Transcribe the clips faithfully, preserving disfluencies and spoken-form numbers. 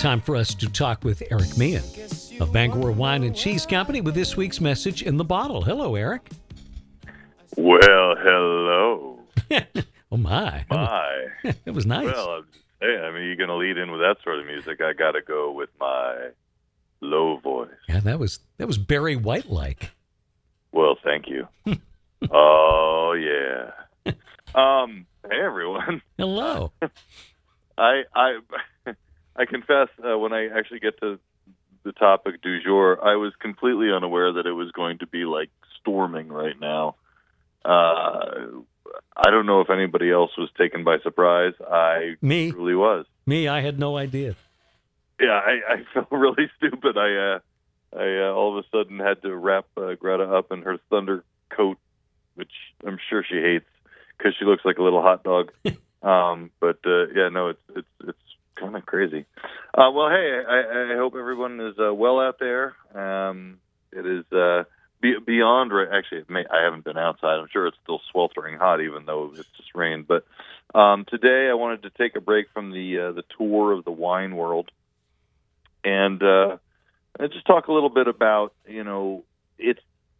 time for us to talk with Eric Meehan of Bangor Wine and Cheese Company with this week's message in the bottle. Hello, Eric. Well, hello. Oh, my. My. It was nice. Well, I'm just saying, I mean, you're going to lead in with that sort of music. I got to go with my low voice. Yeah, that was that was Barry White-like. Well, thank you. Oh, yeah. Um, hey, everyone. Hello. I I I confess, uh, when I actually get to the topic du jour, I was completely unaware that it was going to be, like, storming right now. Uh, I don't know if anybody else was taken by surprise. I Me. truly was. Me, I had no idea. Yeah, I, I felt really stupid. I uh, I uh, all of a sudden had to wrap uh, Greta up in her thunder coat, which I'm sure she hates because she looks like a little hot dog. um, but uh, yeah, no, it's it's it's kind of crazy. Uh, well, hey, I, I hope everyone is uh, well out there. Um, it is uh, be, beyond. Actually, it may, I haven't been outside. I'm sure it's still sweltering hot, even though it's just rained. But um, today, I wanted to take a break from the uh, the tour of the wine world. And uh, just talk a little bit about, you know, it's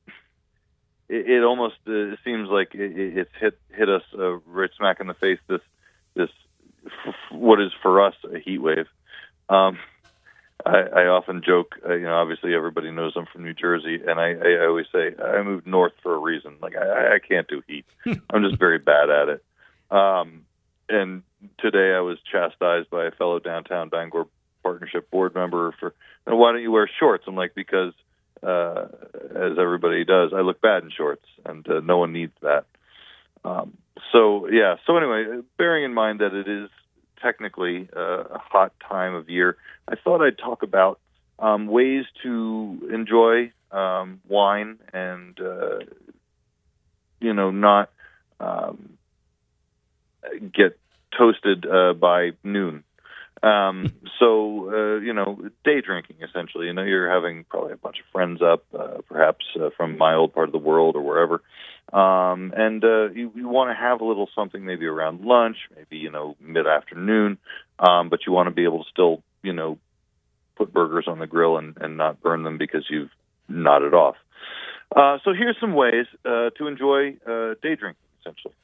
it, it almost uh, seems like it, it's hit hit us uh, right smack in the face. This this f- what is for us a heat wave. Um, I, I often joke, uh, you know, obviously everybody knows I'm from New Jersey, and I, I always say I moved north for a reason. Like I, I can't do heat. I'm just very bad at it. Um, and today I was chastised by a fellow downtown Bangor partnership board member for, you know, why don't you wear shorts? I'm like, because uh, as everybody does, I look bad in shorts, and uh, no one needs that. Um, so yeah. So anyway, bearing in mind that it is technically uh, a hot time of year, I thought I'd talk about um, ways to enjoy um, wine and uh, you know not um, get toasted uh, by noon. Um, so, uh, you know, day drinking, essentially. You know, you're having probably a bunch of friends up, uh, perhaps uh, from my old part of the world or wherever. Um, and uh, you, you want to have a little something maybe around lunch, maybe, you know, mid-afternoon, um, but you want to be able to still, you know, put burgers on the grill and, and not burn them because you've nodded off. Uh, so here's some ways uh, to enjoy uh, day drinking, essentially.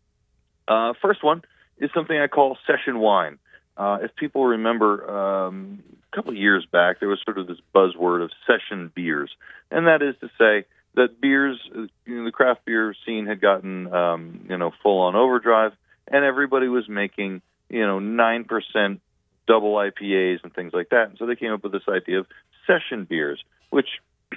Uh, first one is something I call session wine. Uh, if people remember, um, a couple of years back, there was sort of this buzzword of session beers. And that is to say that beers, you know, the craft beer scene had gotten, um, you know, full on overdrive, and everybody was making, you know, nine percent double I P As and things like that. And so they came up with this idea of session beers, which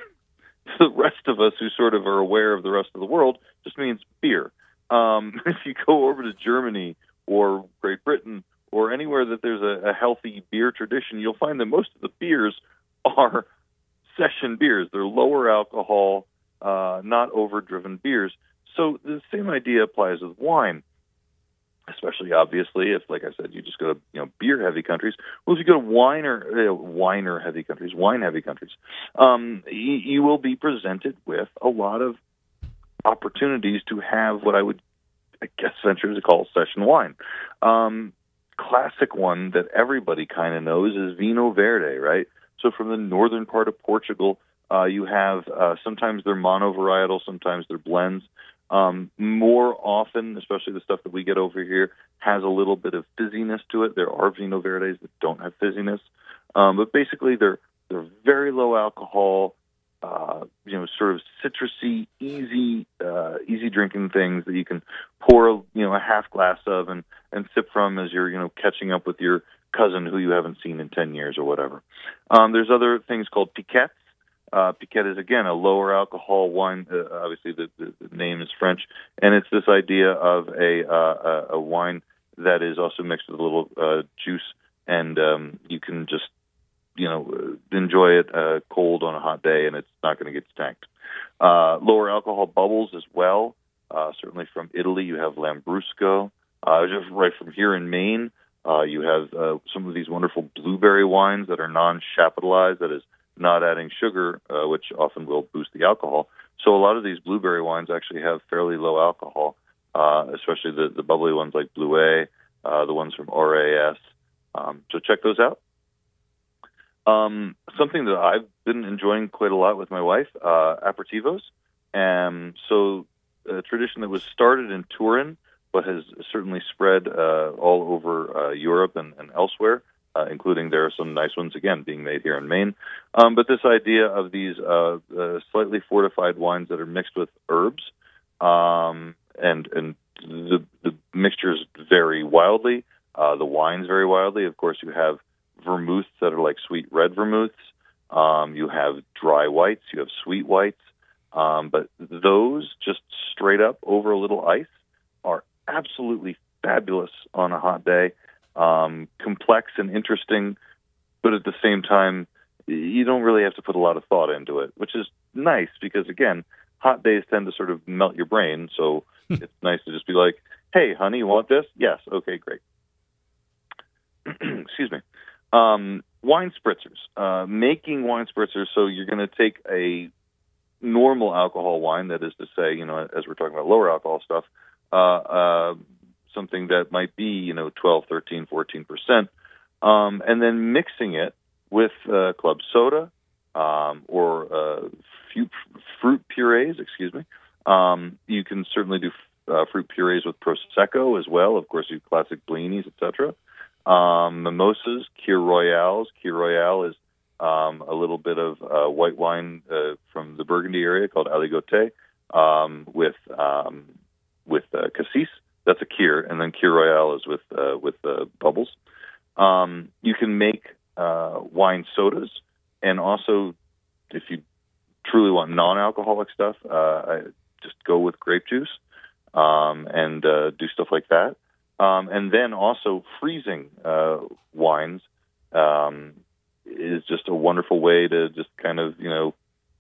the rest of us who sort of are aware of the rest of the world just means beer. Um, if you go over to Germany or Great Britain, or anywhere that there's a, a healthy beer tradition, you'll find that most of the beers are session beers. They're lower alcohol, uh, not overdriven beers. So the same idea applies with wine, especially obviously if, like I said, you just go to you know beer-heavy countries. Well, if you go to winer, uh, winer-heavy countries, wine-heavy countries, um, you, you will be presented with a lot of opportunities to have what I would, I guess, venture to call session wine. Um, classic one that everybody kind of knows is Vinho Verde, right? So from the northern part of Portugal, uh, you have uh, sometimes they're monovarietal, sometimes they're blends. Um, more often, especially the stuff that we get over here, has a little bit of fizziness to it. There are Vinho Verdes that don't have fizziness, um, but basically they're they're very low alcohol, uh, you know, sort of citrusy, easy, uh, easy drinking things that you can pour, you know, a half glass of and, and sip from as you're, you know, catching up with your cousin who you haven't seen in ten years or whatever. Um, there's other things called piquettes. Uh, piquette is, again, a lower alcohol wine. Uh, obviously, the, the, the name is French, and it's this idea of a, uh, a wine that is also mixed with a little uh, juice, and um, you can just you know, enjoy it uh, cold on a hot day, and it's not going to get stanked. Uh, lower alcohol bubbles as well. Uh, certainly from Italy, you have Lambrusco. Uh, just right from here in Maine, uh, you have uh, some of these wonderful blueberry wines that are non-chapitalized, that is not adding sugar, uh, which often will boost the alcohol. So a lot of these blueberry wines actually have fairly low alcohol, uh, especially the, the bubbly ones like Bluet, uh, the ones from R A S. Um, so check those out. Um, something that I've been enjoying quite a lot with my wife, uh, aperitivos. And so a tradition that was started in Turin, but has certainly spread uh, all over uh, Europe and, and elsewhere, uh, including there are some nice ones, again, being made here in Maine. Um, but this idea of these uh, uh, slightly fortified wines that are mixed with herbs, um, and, and the, the mixtures vary wildly, uh, the wines vary wildly. Of course, you have vermouths that are like sweet red vermouths. Um, you have dry whites. You have sweet whites. Um, but those just straight up over a little ice are absolutely fabulous on a hot day. Um, complex and interesting, but at the same time, you don't really have to put a lot of thought into it, which is nice because, again, hot days tend to sort of melt your brain. So it's nice to just be like, hey, honey, you want this? Yes. Okay, great. Excuse me. Um, wine spritzers. Uh, making wine spritzers, so you're going to take a normal alcohol wine, that is to say, you know, as we're talking about lower alcohol stuff, uh, uh, something that might be, you know, twelve, thirteen, fourteen percent, um, and then mixing it with uh, club soda um, or uh, fruit, fruit purees, excuse me. Um, you can certainly do uh, fruit purees with Prosecco as well. Of course, you classic blinis, et cetera. Um, mimosas, Kir Royales. Kir Royale is um, a little bit of uh, white wine uh, from the Burgundy area called Aligoté um, with um, with uh, cassis. That's a Kir, and then Kir Royale is with uh, with uh, bubbles. Um, you can make uh, wine sodas, and also, if you truly want non-alcoholic stuff, uh, I just go with grape juice um, and uh, do stuff like that. Um, and then also freezing uh, wines um, is just a wonderful way to just kind of, you know,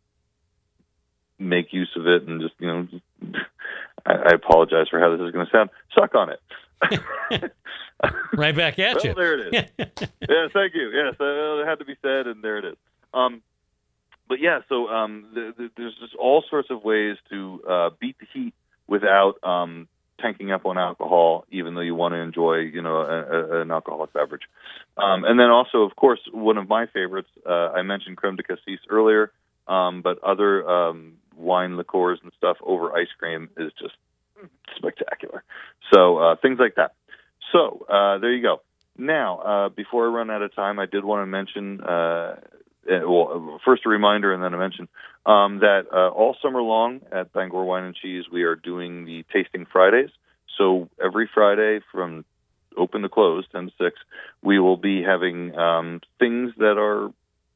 make use of it and just, you know, just, I, I apologize for how this is going to sound. Suck on it. Right back at well, you. There it is. Yeah, thank you. Yes, uh, it had to be said, and there it is. Um, but yeah, so um, the, the, there's just all sorts of ways to uh, beat the heat without um, tanking up on alcohol, even though you want to enjoy, you know, a, a, an alcoholic beverage. Um, and then also, of course, one of my favorites, uh, I mentioned creme de cassis earlier, um, but other um, wine liqueurs and stuff over ice cream is just spectacular. So uh, things like that. So uh, there you go. Now, uh, before I run out of time, I did want to mention, uh, well, first a reminder and then a mention, um, that uh, all summer long at Bangor Wine and Cheese, we are doing the Tasting Fridays. So every Friday from open to close, ten to six, we will be having um, things that are,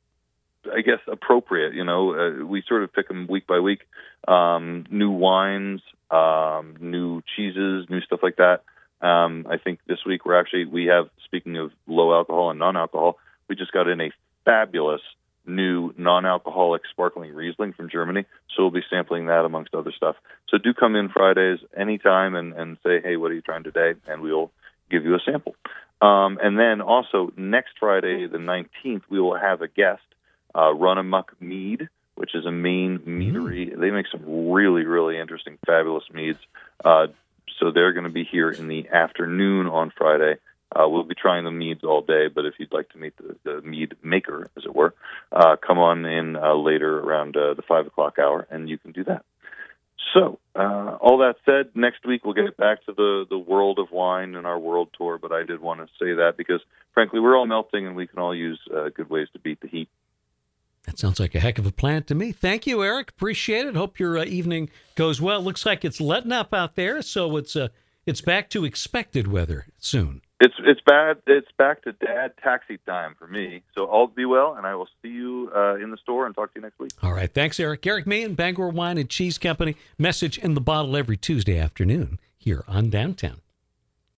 I guess, appropriate. You know, uh, we sort of pick them week by week. Um, new wines, um, new cheeses, new stuff like that. Um, I think this week we're actually, we have, speaking of low alcohol and non-alcohol, we just got in a fabulous new non-alcoholic sparkling Riesling from Germany. So we'll be sampling that amongst other stuff. So do come in Fridays anytime and, and say, hey, what are you trying today? And we'll give you a sample. Um, and then also next Friday, the nineteenth, we will have a guest, uh, Run Amok Mead, which is a Maine meadery. They make some really, really interesting, fabulous meads. Uh, so they're going to be here in the afternoon on Friday. Uh, we'll be trying the meads all day, but if you'd like to meet the, the mead maker, as it were, uh, come on in uh, later around uh, the five o'clock hour, and you can do that. So, uh, all that said, next week we'll get back to the, the world of wine and our world tour, but I did want to say that because, frankly, we're all melting, and we can all use uh, good ways to beat the heat. That sounds like a heck of a plan to me. Thank you, Eric. Appreciate it. Hope your uh, evening goes well. Looks like it's letting up out there, so it's uh, it's back to expected weather soon. It's it's bad. It's back to dad taxi time for me. So all be well, and I will see you uh, in the store and talk to you next week. All right. Thanks, Eric. Eric Mahan, Bangor Wine and Cheese Company. Message in the Bottle every Tuesday afternoon here on Downtown.